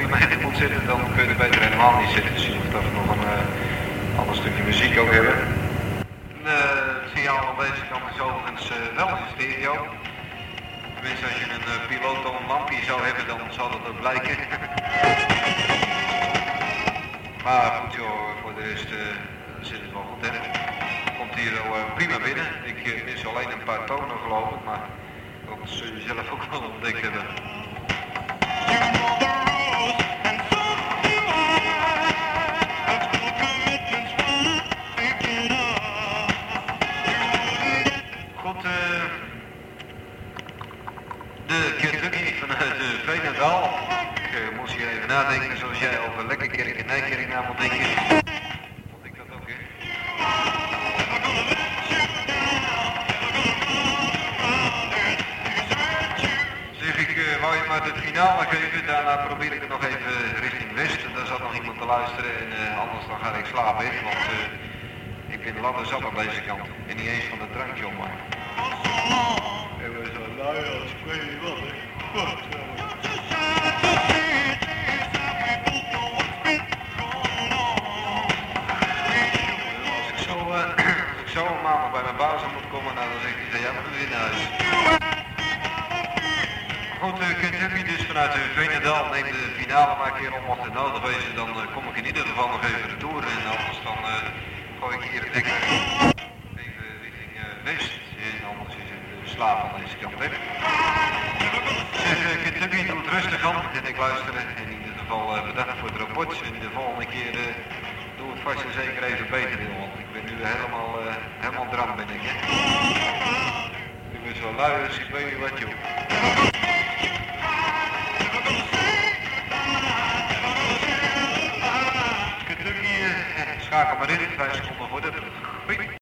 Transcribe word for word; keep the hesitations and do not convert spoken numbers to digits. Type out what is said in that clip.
van mij in moet zitten, dan kun je er beter helemaal niet zitten. Dus je moet even nog een uh, ander stukje muziek ook hebben. Uh, het signaal aan deze kant is overigens uh, wel in stereo. Tenminste, als je een uh, piloot al een lampje zou hebben, dan zal dat ook blijken. Maar goed joh, voor de rest uh, zit het wel goed hè. Komt hier wel uh, prima binnen. Ik uh, mis alleen een paar tonen geloof ik, maar dat zul je zelf ook wel ontdekt hebben. Goed, uh, de Kentucky vanuit uh, Veenendaal. Ik uh, moest hier even nadenken zoals jij over Lekkerkerk en Nijkerk na moet denken. Vond ik dat ook hè. Zeg ik, uh, wou je maar het finale geven, daarna probeer ik het nog even richting West. Daar zat nog iemand te luisteren en uh, anders dan ga ik slapen hè, want uh, ik ben ladder zat aan deze kant. En niet eens van de drankje om maar. En we zo lui als ik weet niet wat hè. Als ik zo, uh, als ik zo een maandag bij mijn baas moet komen, nou, dan zegt hij, ga jij maar weer naar huis. Goed, uh, Kentucky dus vanuit uh, Veenendaal neemt de finale maar een keer om. Mocht het nodig wezen, dan uh, kom ik in ieder geval nog even retour. En anders dan uh, gooi ik hier lekker even richting uh, West. En anders is het uh, slapen aan deze kant. Hè. Zeg, uh, Kentucky doet rustig aan en ik luister. En in ieder geval uh, bedankt voor het rapport. En de volgende keer uh, doe het vast en zeker even beter. Want ik ben nu helemaal, uh, helemaal dram ben ik. Hè. Ik ben zo lui als ik weet niet wat joh. Schakel maar in, vijf seconden voor de